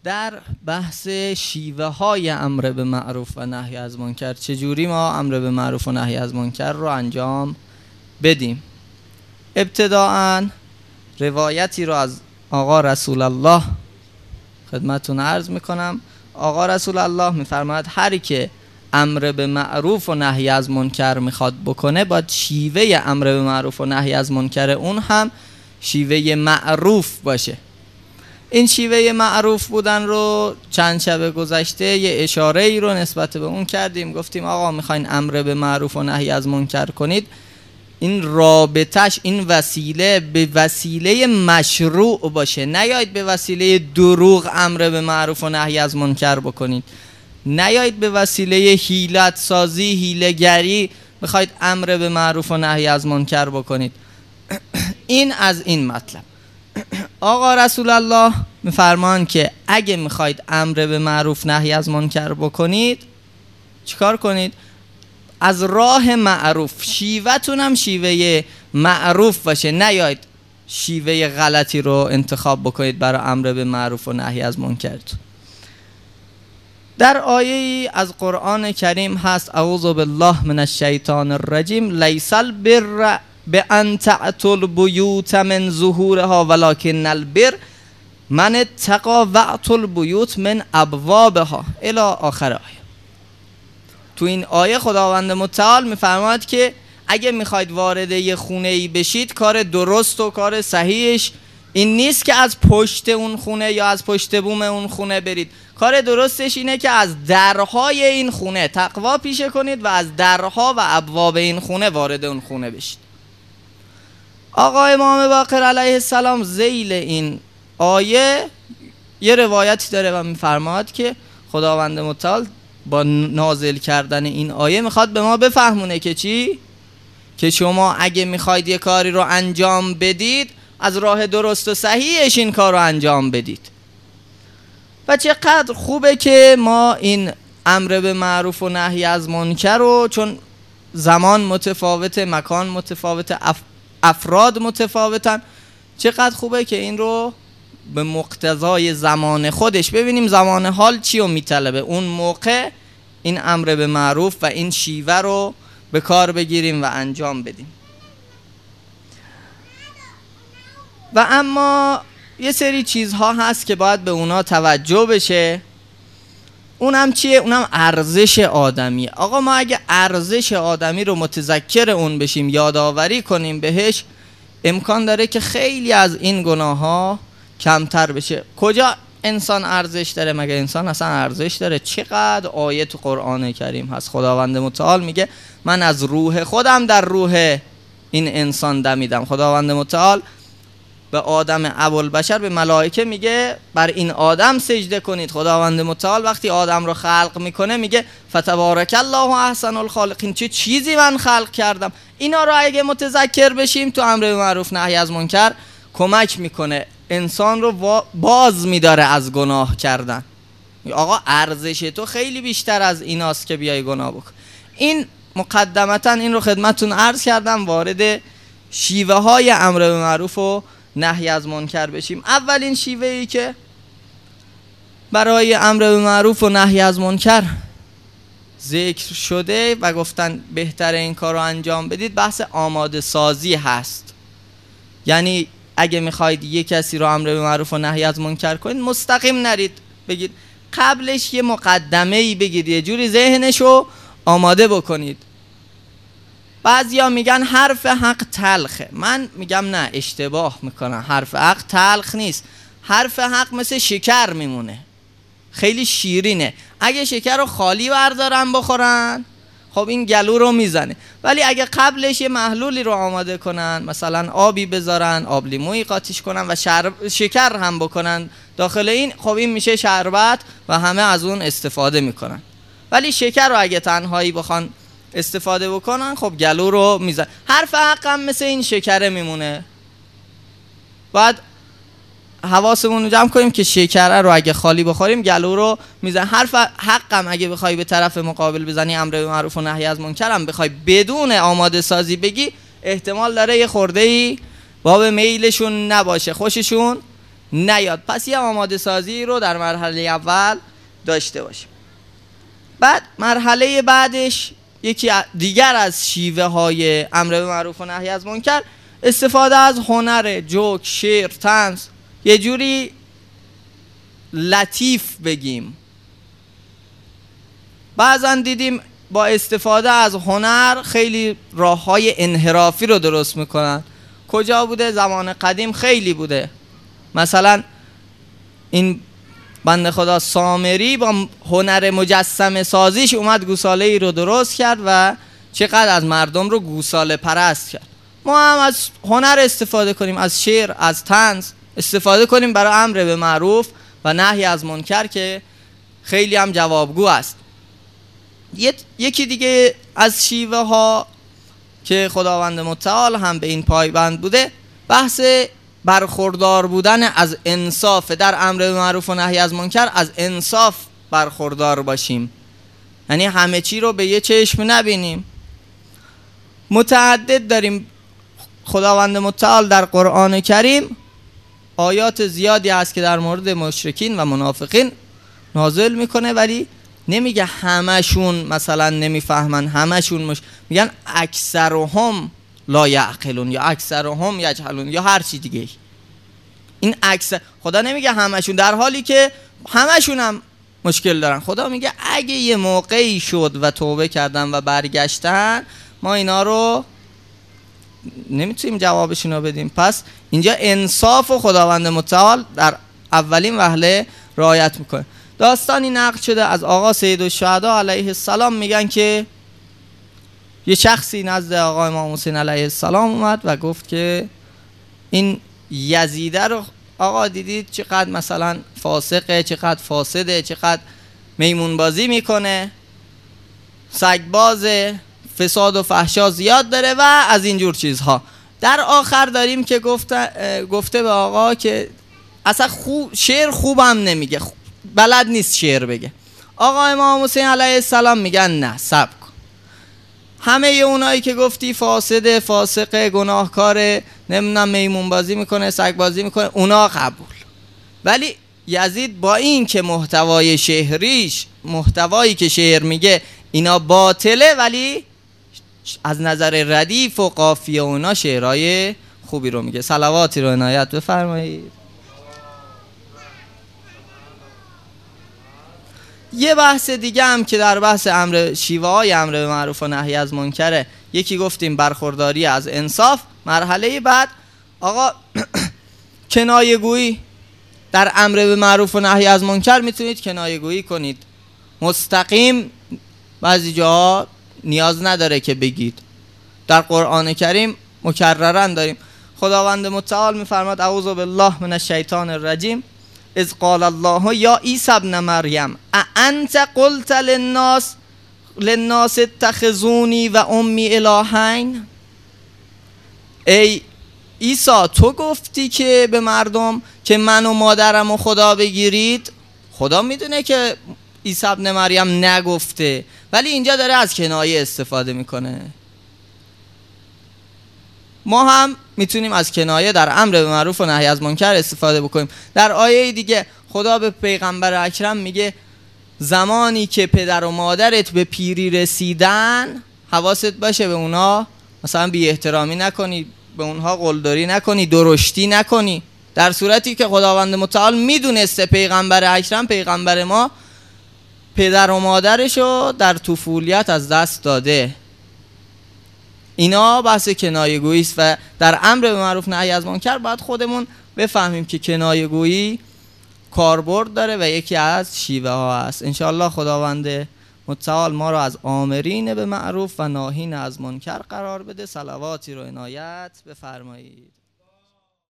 در بحث شیوه های امر به معروف و نهی از منکر، چجوری ما امر به معروف و نهی از منکر رو انجام بدیم. ابتداءً روایتی رو از آقا رسول الله خدمتتون عرض میکنم. آقا رسول الله میفرماید هر که امر به معروف و نهی از منکر میخواد بکنه باید شیوه امر به معروف و نهی از منکر اون هم شیوه معروف باشه. این شیوه معروف بودن رو چند شب گذشته یه اشاره ای رو نسبت به اون کردیم. گفتیم آقا میخواین امر به معروف و نهی از منکر کنید، این رابطش، این وسیله به وسیله مشروع باشه. نیایید به وسیله دروغ امر به معروف و نهی از منکر بکنید. نیایید به وسیله حیلت سازی، حیله‌گری میخواید امر به معروف و نهی از منکر بکنید. این از این مطلب. آقا رسول الله میفرمان که اگه میخواید امر به معروف نهی از منکر بکنید چیکار کنید؟ از راه معروف، شیوه‌تون هم شیوه معروف باشه. نیایید شیوه غلطی رو انتخاب بکنید برای امر به معروف و نهی از منکر. در آیه از قرآن کریم هست اعوذ بالله من الشیطان الرجیم لیس البر بأن تأتوا البیوت من ظهورها ولکن البر من اتقی وأتوا البیوت من ابوابها الی آخر آیه. تو این آیه خداوند متعال میفرماید که اگه میخواید وارد یه خونه ای بشید، کار درست و کار صحیحش این نیست که از پشت اون خونه یا از پشت بوم اون خونه برید. کار درستش اینه که از درهای این خونه تقوا پیشه کنید و از درها و ابواب این خونه وارد اون خونه بشید. آقا امام باقر علیه السلام ذیل این آیه یه روایتی داره و میفرماید که خداوند متعال با نازل کردن این آیه میخواد به ما بفهمونه که چی؟ که شما اگه میخواید یه کاری رو انجام بدید از راه درست و صحیحش این کار رو انجام بدید. و چقدر خوبه که ما این امر به معروف و نهی از منکر رو، چون زمان متفاوته، مکان متفاوته، افراد متفاوتن، چقدر خوبه که این رو به مقتضای زمان خودش ببینیم زمان حال چی رو میطلبه، اون موقع این امر به معروف و این شیوه رو به کار بگیریم و انجام بدیم. و اما یه سری چیزها هست که باید به اونا توجه بشه. اونم چیه؟ اونم ارزش آدمیه. آقا ما اگه ارزش آدمی رو متذکر اون بشیم، یادآوری کنیم بهش، امکان داره که خیلی از این گناه ها کمتر بشه. کجا انسان ارزش داره؟ مگه انسان اصلا ارزش داره؟ چقدر آیه تو قرآن کریم هست خداوند متعال میگه من از روح خودم در روح این انسان دمیدم. خداوند متعال به آدم ابوالبشر، به ملائکه میگه بر این آدم سجده کنید. خداوند متعال وقتی آدم رو خلق میکنه میگه فتبارک الله احسن الخالقین، چه چیزی من خلق کردم. اینا رو اگه متذکر بشیم تو امر به معروف نهی از منکر کمک میکنه، انسان رو باز میداره از گناه کردن. آقا ارزش تو خیلی بیشتر از ایناست که بیای گناه بکن. این مقدمتا این رو خدمتتون عرض کردم، وارد شیوه های امر به معروف و نهی از منکر بشیم. اولین شیوه ای که برای امر به معروف و نهی از منکر ذکر شده و گفتن بهتره این کار رو انجام بدید، بحث آماده سازی هست. یعنی اگه میخواید یه کسی رو امر به معروف و نهی از منکر کنید، مستقیم نرید بگید، قبلش یه مقدمه ای بگید، یه جوری ذهنشو آماده بکنید. بعضیا میگن حرف حق تلخه. من میگم نه، اشتباه میکنن. حرف حق تلخ نیست. حرف حق مثل شکر میمونه، خیلی شیرینه. اگه شکر رو خالی بردارن بخورن خب این گلو رو میزنه، ولی اگه قبلش یه محلولی رو آماده کنن، مثلا آبی بذارن، آب لیمویی قاطیش کنن و شکر هم بکنن داخل این، خب این میشه شربت و همه از اون استفاده میکنن. ولی شکر رو اگه تنهایی بخوان استفاده بکنن خب گلو رو میزن. حرف حق هم مثل این شکره میمونه. باید حواسمون رو جمع کنیم که شکره رو اگه خالی بخوریم گلو رو میزن. حرف حق هم اگه بخوای به طرف مقابل بزنی، امر به معروف و نهی از منکر هم بخوای بدون آماده سازی بگی، احتمال داره یه خورده‌ای باب میلشون نباشه، خوششون نیاد. پس یه آماده سازی رو در مرحله اول داشته باشیم. بعد مرحله بعدش یکی دیگر از شیوه های امر به معروف و نهی از منکر استفاده از هنر، جوک، شعر، طنز، یه جوری لطیف بگیم. بعضا دیدیم با استفاده از هنر خیلی راه های انحرافی رو درست میکنن. کجا بوده؟ زمان قدیم خیلی بوده. مثلا این بنده خدا سامری با هنر مجسمه سازیش اومد گوساله ای رو درست کرد و چقدر از مردم رو گوساله پرست کرد. ما هم از هنر استفاده کنیم، از شعر، از طنز استفاده کنیم برای امر به معروف و نهی از منکر که خیلی هم جوابگو است. یکی دیگه از شیوه ها که خداوند متعال هم به این پایبند بوده بحث برخوردار بودن از انصاف. در امر به معروف و نهی از منکر از انصاف برخوردار باشیم، یعنی همه چی رو به یه چشم نبینیم. متعدد داریم خداوند متعال در قرآن کریم آیات زیادی هست که در مورد مشرکین و منافقین نازل میکنه، ولی نمیگه همشون مثلا نمیفهمن، همشون میگن اکثرهم لا یعقلون یا اکثرهم یجهلون یا هر چی دیگه. این اکثر خدا نمیگه همشون، در حالی که همشون هم مشکل دارن. خدا میگه اگه یه موقعی شد و توبه کردن و برگشتن ما اینا رو نمیتونیم جوابشون رو بدیم. پس اینجا انصاف و خداوند متعال در اولین وهله رعایت میکنه. داستانی نقل شده از آقا سید الشهدا علیه السلام، میگن که یه شخصی نزد آقا امام حسین علیه السلام اومد و گفت که این یزیده رو آقا دیدید چقدر مثلا فاسقه، چقدر فاسده، چقدر میمون بازی میکنه، سگبازه، فساد و فحشا زیاد داره و از اینجور چیزها. در آخر داریم که گفته به آقا که اصلا شعر خوبم نمیگه، بلد نیست شعر بگه. آقا امام حسین علیه السلام میگن نه، صبر کن، همه اونایی که گفتی فاسده، فاسقه، گناهکاره، نمیدونم میمون بازی میکنه، سگ بازی میکنه، اونا قبول. ولی یزید با این که محتوای شعریش، محتوایی که شعر میگه اینا باطله، ولی از نظر ردیف و قافیه اونا شعرهای خوبی رو میگه. صلواتی رو عنایت بفرمایید. یه بحث دیگه هم که در بحث شیوه های امر به معروف و نهی از منکره، یکی گفتیم برخورداری از انصاف. مرحله بعد آقا کنایه گویی. در امر به معروف و نهی از منکر میتونید کنایه گویی کنید مستقیم، بعضی جاها نیاز نداره که بگید. در قرآن کریم مکررا داریم. خداوند متعال میفرماد اعوذ بالله من الشیطان الرجیم اذ قال الله یا عیسی ابن مریم اانت قلت للناس اتخذونی و امی الهین. ای عیسی تو گفتی که به مردم که من و مادرم و خدا بگیرید. خدا میدونه که عیسی ابن مریم نگفته، ولی اینجا داره از کنایه استفاده میکنه. ما هم میتونیم از کنایه در امر به معروف و نهی از منکر استفاده بکنیم. در آیه دیگه خدا به پیغمبر اکرم میگه زمانی که پدر و مادرت به پیری رسیدن حواست باشه به اونا مثلا بی احترامی نکنی، به اونها قلدری نکنی، درشتی نکنی. در صورتی که خداوند متعال میدونسته پیغمبر اکرم، پیغمبر ما، پدر و مادرشو در طفولیت از دست داده. اینا بحث کنایه گویی است و در امر به معروف نهی از منکر باید خودمون بفهمیم که کنایه گویی کاربرد داره و یکی از شیوه ها است. انشاءالله خداوند متعال ما را از آمرین به معروف و ناهین از منکر قرار بده. صلواتی رو عنایت بفرمایید.